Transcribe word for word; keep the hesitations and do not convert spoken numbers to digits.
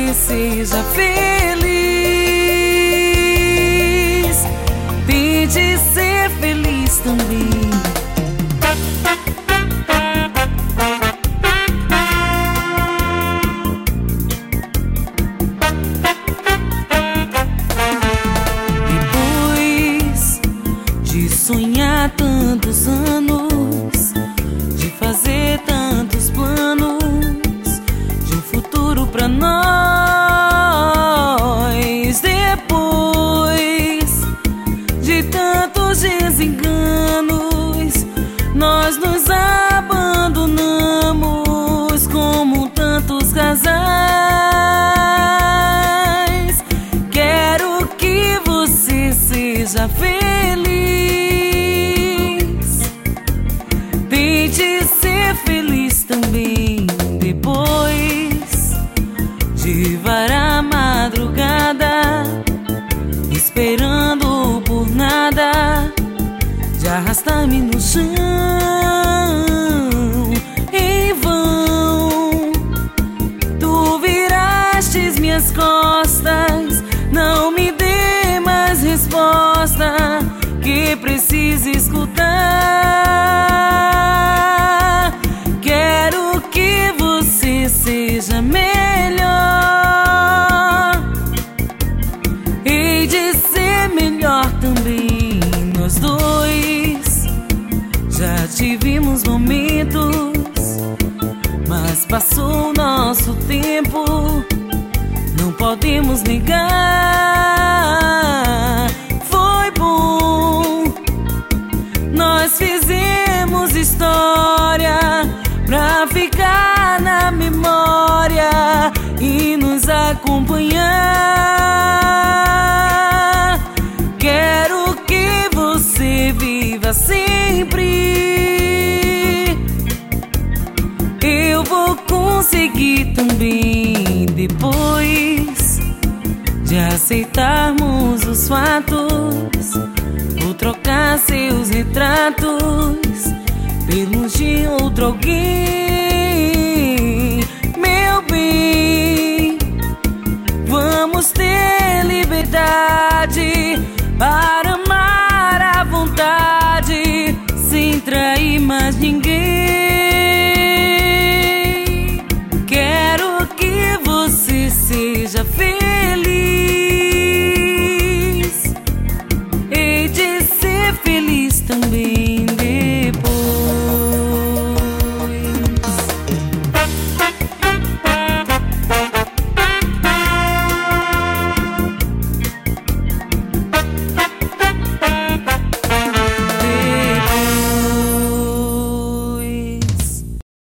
você seja feliz. Tente ser feliz também. Depois de sonhar tantos anos, de fazer tantos planos, de um futuro pra nós, depois de tantos desenganos, nós nos abandonamos como tantos casais. Quero que você seja feliz. Tente ser feliz também. Depois de varar a madrugada, esperando por nada, de arrastar-me no chão em vão. Tu virastes minhas costas, não me dê mais resposta que preciso escutar. Quero que você seja melhor. Hei de ser melhor também. Nós dois já tivemos momentos, mas passou o nosso tempo, não podemos negar. Foi bom, nós fizemos história pra ficar na memória e nos acompanhar. Quero que você viva sempre. Eu vou conseguir também. Depois de aceitarmos os fatos, vou trocar seus retratos pelos de outro alguém. Meu bem, vamos ter liberdade para amar à vontade, sem trair mais ninguém.